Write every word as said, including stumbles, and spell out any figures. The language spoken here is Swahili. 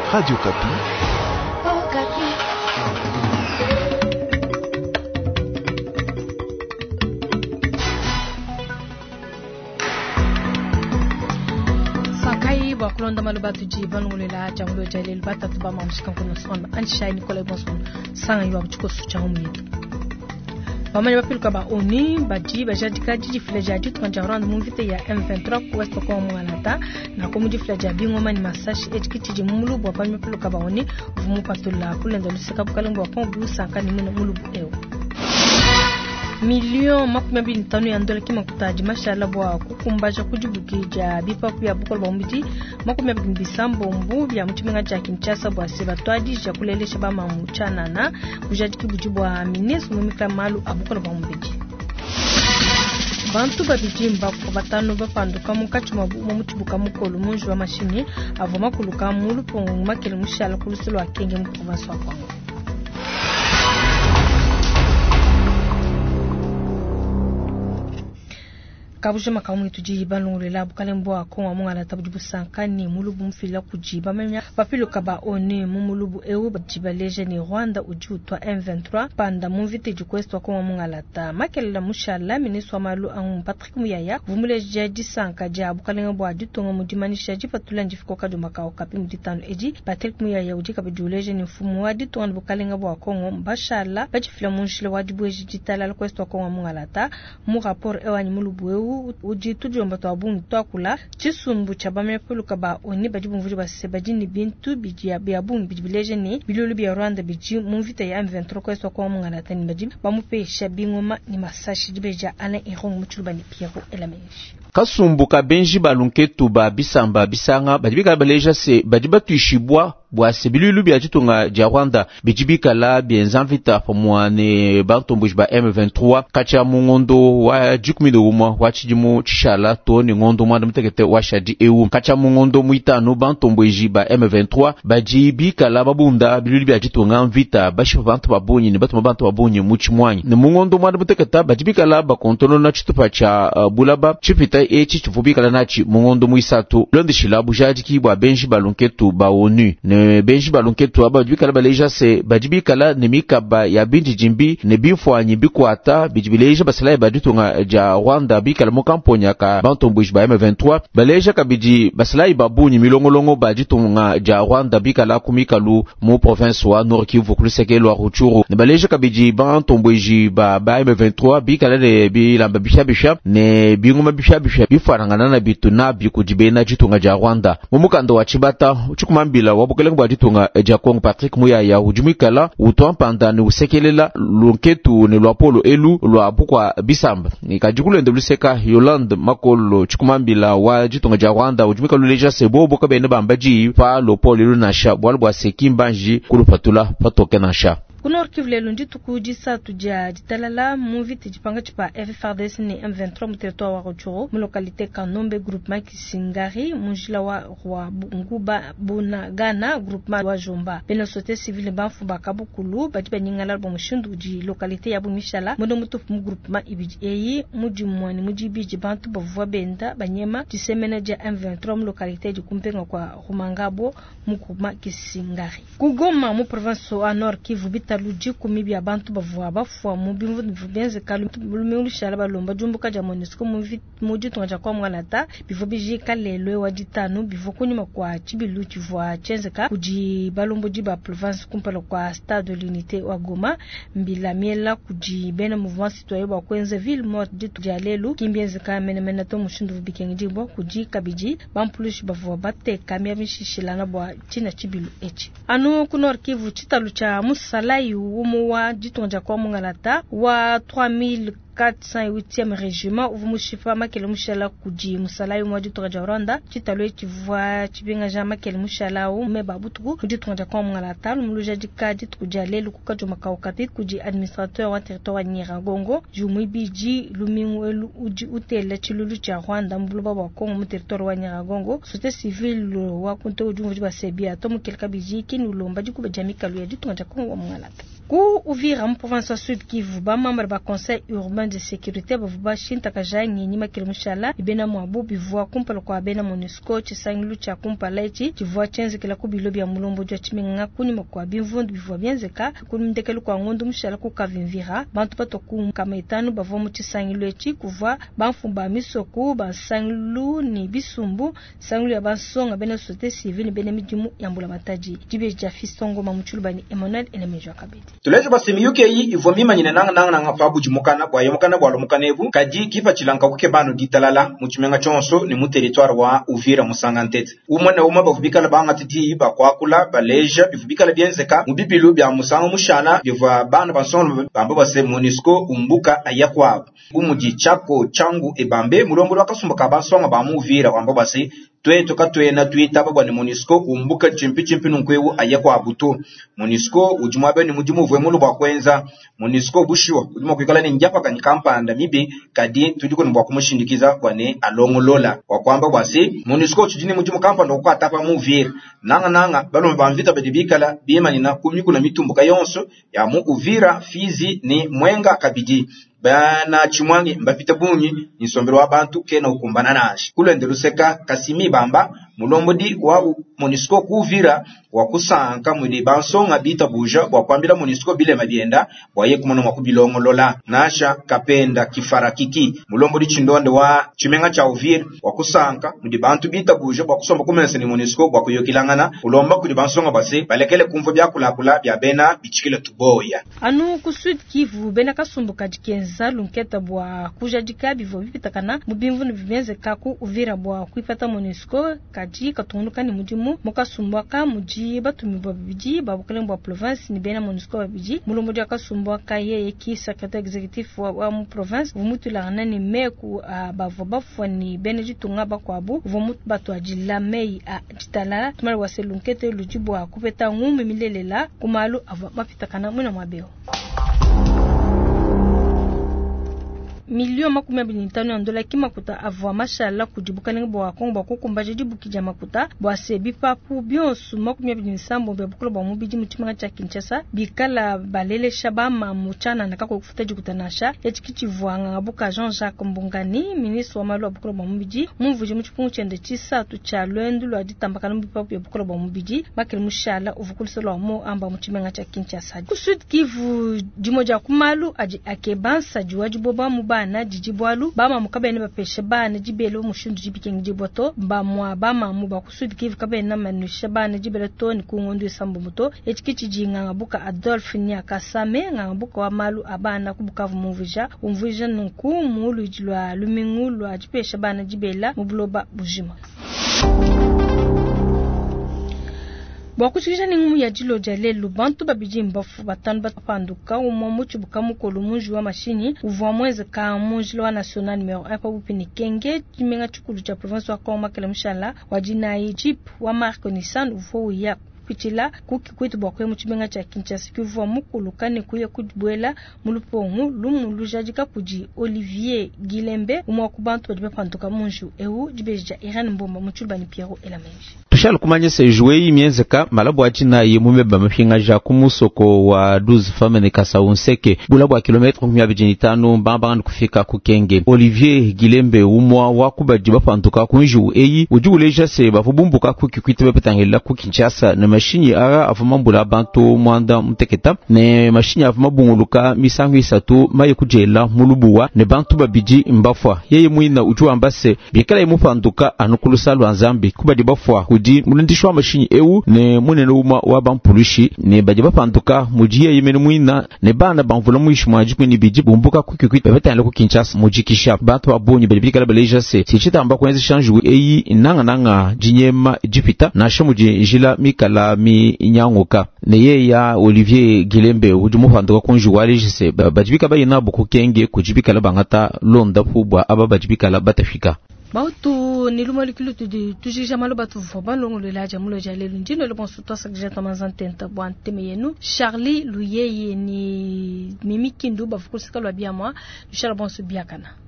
Radio Kapi. Oh, Kapi. Sakai wa kulonda malubatu jiban ngulela jamlo jalil batatu ba mamshikan kuno sonda anshai Nicolas Bonson sanga yuwa mchuko suchamu yetu. Bamani bapiluka ba oni baji bajadika jiji flejaji tukanjaranda mumvite ya M vingt-trois kuwesta kwa mwanata na kumuji flejabi ngoma ni masashi ejikiti mulu bwa bamani bapiluka ba oni vumu patula kulenda lusika bukalengo wa kongu sanka ni muna mulu eo milioni makumi mbili tano ya dola kimakutaji mashala bwa kukumbaja kujibukija bipapu ya bukolo ba umbiti makumi mbili bisambo mbu bya mutiminga ja Kinshasa bwa sebatwaji ja kulelesha ba mamuchana na kujadiki bujibwa minesu mumika malu abukolo ba umbiti bantu babijimba ko batano bafanduka mukati mabu mutibuka mukolo munju wa mashini avoma kuluka mulu pongu makele mushala kuluselo akenge mu province wa Kongo. Kabuje makamu tujiba lungulela bukalembo akon amungala tabujibu sankani mulubu mfila kujiba menya bapiluka ba oni mumulubu ewu bajiba leje ni Rwanda ujutwa M vingt-trois panda mumvite jukwestwa kwa amungala ta makelela mushala miniswa malu an Patrick Muyaya vumuleje disanka ja bukalembo adutonga mudimanisha jipatula njifiko kaduma ka okapi muditano eji Patrick Muyaya ujika bajuleje ni mfumu wa ditonga bukalembo akongo mbashala bajifila munshile wajibu eji jitala kwestwa kwa amungala ta mu rapport ewani mulubu ewu uji tujomba to abun to akula chisumbu chabame puluka ba oni bajibu mvuji basebajini bintu bijia biabun bijibileje ni bilulu bya Rwanda biji mumvita ya M vingt-trois kwa swa kwa mungala tani bajibu bamupe shabingoma ni masashi jibeja ana irong muchulubani Pierrot Elamenshi kasumbuka benji balunketu ba bisamba bisanga bajibika baleja se bajiba tuishibwa bwa sebilulu bya jitunga ja Rwanda bijibika la bienzanvita pomwane bantombuj ba M vingt-trois kacha mungondo wa jikumido umwa wa chijimu chishala to ni ngondo mwa mtekete wa shadi ewu kacha mungondo muitano bantombuji ba M vingt-trois bajibika la babunda bilulu bya jitunga mvita bashifa bantu babonyi ni batu bantu babonyi muchimwanyi ni mungondo mwa mtekete bajibika la ba kontrolo na chitupa cha uh, bulaba chipita e chichuvubika la nachi mungondo muisatu londi shilabu jadiki bwa benji balunketu ba onu ne benji balunketu aba bajibika la baleja se bajibika la nemika ba ya binji jimbi ne bifo anyibi kwata bijibileja basala badutunga ja Rwanda bika la mokamponya ka bantombuj ba M vingt-trois baleja kabiji basala babunyi milongolongo bajitunga ja Rwanda bika la kumikalu mu province wa Nord Kivu kulisekelo Ruchuru ne baleja kabiji bantombuj ba ba M vingt-trois bika la ne bilamba bishabisha ne bingoma bishabisha bifarangana na bitu na bikujibena jitunga ja Rwanda mumukando wa Chibata uchukumambila wabukelengo bajitunga ja Kongo Patrick Muyaya ujumikala utompanda ni usekelela lunketu ne lwapolo elu lwabukwa bisamba nikajikulu ndeluseka Yolande makolo chukumambila wa jitunga ja Rwanda ujumikala leja sebobo kabene bambaji pa lopolo elu nasha bwalbwa sekimbanji kulupatula patoke nasha kunor kivlelo nditu kujisa tuja ditalala muviti jipanga chipa F F R D S ni M vingt-trois mu territoire wa Rutshuru mu localité Kanombe groupement Kisingari mujila wa Rwa Nguba Buna Gana groupement wa Jomba beno société civile banfu bakabukulu batiba nyingala bo mushindu ji localité ya Bumishala modo mutu mu groupement ibiji eyi muji mwani muji biji bantu bovwa benda banyema tisemena ja M vingt-trois mu localité ji kumpenga kwa Rumangabo mu groupement Kisingari kugoma mu province wa Nord Kivu taluji kumibi abantu bavwa bafwa mu bimvu bivubenze kalu lumelu shalaba lomba jumbuka ja monisco mu muji tunja kwa mwanata bivu biji kalelwe waditanu bivu kunyuma kwa chibilu chivwa chenzeka kuji balombo jiba province kumpelo kwa stade de l'unité wa Goma mbila miela kuji bena mouvement citoyen wa kwenze ville morte ditu jalelu kimbienze ka menemena to mushindu bikengi bo kuji kabiji bampulushi bavwa batte kamia bishishilana bwa china chibilu echi anu kunor Kivu chitalu cha musala umu wa jitonja kwa mungalata wa trois mille quatre cent huitième régiment uvumushifa makele mushala kuji musalayu mwaji toka Rwanda chitalwe chivwa chibinga jama kele mushala u meba butuku jitonja kwa mungalata lumuluja jikaji tukujalelu kukajo makaukati kuji administrateur wa territoire wa Nyiragongo jumu biji lumingwelu uji utele chilulu cha Rwanda mbuluba wa Kongo mu territoire wa Nyiragongo société civile wa kunto ujumvu ba sebia to mukelka biji kinu lomba jikube jamika luya jitonja kwa mungalata ku Uvira mu province Sud Kivu ba membre ba conseil urbain de sécurité ba vuba shinta kaja nyenyi makilimushala ibena mwabu bivua kumpala kwa bena MONUSCO chisangilu cha kumpala ichi chivua chenze kila kubilobi ya mulombo jwa chimenga kuni makwa bimvundu bivua bienzeka kuni mdekelu kwa ngondu mushala kukavimvira bantu pato kama itanu bavua mu chisangilu ichi kuvua banfumba misoku bansangilu ni bisumbu sangilu ya bansonga bena société civile bena mijimu yambula mataji jibe jafistongo mamuchulu ni Emmanuel Elemejwa Kabedi tulejo basemi yuke yi ivomima nyine nanga nanga nanga fabu jimukana kwa yomukana bwa lomukanevu kaji kifa chilanka kuke bano ditalala muchimenga chonso ni mu territoire wa Uvira musangantete umwana uma bavubikala banga titi ba kwakula baleja bivubikala bienzeka mubibilu bya musanga mushana biva bana bansonga bamba base MONUSCO umbuka ayakwa umuji chako changu ebambe mulombo lwakasumbuka bansonga ba mu Uvira bamba base twe toka twe na twita baba ni MONUSCO umbuka chimpi chimpi nunkwewu ayakwa abuto MONUSCO ujumwabe ni mujimu vwemulu bwa kwenza MONUSCO bushwa ujuma kwikala ni njapa kanyikampanda mibi kadi tujiko ni bwa kumushindikiza kwane alongolola wakwamba bwasi MONUSCO chujini mujimu kampanda kwa atapa mu Uvira nanga nanga balo mbamvita badibikala biyema nina kumiku na mitumbuka yonso ya mu Uvira Fizi ni Mwenga Kabidi bana chimwangi mbapita bunyi nisombero wa bantu kena ukumbana nashi kulende luseka kasimi bamba mulombodi wa MONUSCO kuvira wakusanka mwidi bansonga bita buja wakwambila MONUSCO bile mabienda waye kumono makubilongo lola nasha kapenda kifara kiki mulombodi chindonde wa chimenga cha Uvira wakusanka mwidi bantu bita buja wakusomba kumense ni MONUSCO wakuyokilangana ulomba kudi bansonga base balekele kumvo bya kula kula bya bena bichikile tuboya anu ku Sud Kivu bena kasumbuka jikenza lunketa bwa kujadika bivo bipitakana mubimvu nibibenze kaku Uvira bwa kuipata MONUSCO kaji katunduka ni mujimu mukasumbwaka muji batumi babiji babukalembwa province ni bena MONUSCO babiji mulomodi akasumbwaka yeye ki secrétaire exécutif wa, wa mu province vumutu la nani meku uh, bavo bafoni benejitunga bakwabu vumutu batu ajila mei a uh, jitala tumali waselunkete lujibu wa kupeta ngumi milelela kumalu ava mapitakana muna mwabeo milioni makumi abiri n'itanu ya dola kimakuta avwa mashala kujibuka ningo bwa Kongo bakukumba jibu kija makuta bwa sebi papu bionsu makumi abiri n'isambo bya bukolo bwa mubiji mutima cha Kinshasa bikala balele shabama muchana nakako kufuta jikutanasha echikichivwanga ngabuka Jean-Jacques Mbungani ministre wa malu wa bukolo bwa mubiji mumvuje muchipungu chende chisatu cha lwendu lwa ditambakana mubipapu ya bukolo bwa mubiji makele mushala uvukulisolo wa mo amba muchima cha Kinshasa ku Sud Kivu jimoja kumalu aji akebansa juwaji boba muba na jijibwalu bama mukabene bapeshe bana jibelo mushundu jibikengi jiboto bamwa bama muba ku Sud Kivu kabene manusha bana jibeleto ni kungondu isambu muto echikichi jinga ngabuka Adolphe Nyakasame ngabuka wa malu abana kubukavu muvija umvija nunku mulu jilwa lumingulu ajipeshe bana jibela mubuloba bujima Bwakuchikisha ningumu ya jilo jalelu bantu babiji mbafu batanu batapanduka umomuchu bukamu kolumuju wa mashini uvuwa mweze ka mujilo wa national numero un pa bupini kenge jimenga chukulu cha province wa Kongo makele mshala wajina Jeep wa marko Nissan uvuwa ya kupichila kuki kwetu bwakwe muchimenga cha Kinshasa kivuwa mukulu kane kuye kujibwela mulupongu lumu lujajika kuji Olivier Gilembe umwa kubantu bajiba panduka munju ewu jibeja Irene Mbomba muchulba ni Pierrot Elamenji tushal kumanye se jouer imienzeka malabu achina yemumeba mapinga ja kumusoko wa douze famene kasa unseke bulabu wa kilometre mia mbili tano mbamba kufika kukenge Olivier Gilembe umwa wakubajiba panduka kunju eyi ujuleja se bafubumbuka kukikwitebe petangela ku Kinshasa na mashini ara afumambula bantu mwanda mteketa ne mashini afumabunguluka misangu isatu maye kujela mulubuwa ne bantu babiji mbafwa yeye muina uju ambase bikala imupanduka anukulusa lwanzambi kubadi bafwa kudi mulindishwa mashini ewu ne munene uma wa bampulushi ne baje bapanduka mujiye yemene muina ne bana banvula muishimwa jikweni biji bumbuka kukikwita betale ku Kinshasa mujikisha bantu abonye bikala baleja se sichita ambako kwenzi chanju eyi nanga nanga jinyema jipita na shamuji jila mikala mi nyanguka neye ya Olivier Gilembe ujumu panduka kunju walejise bajibika bayina buku kenge kujibika la bangata londa pubwa aba bajibika la batafika bautu nilumalikulu tudi tujija maloba tu foba longo le laja mulo jale lunjino le bonso to sakja tamazantenta bwante meyenu Charlie Luyeye ni mimi kindu bafukusika lwa biamwa Charles bonso biakana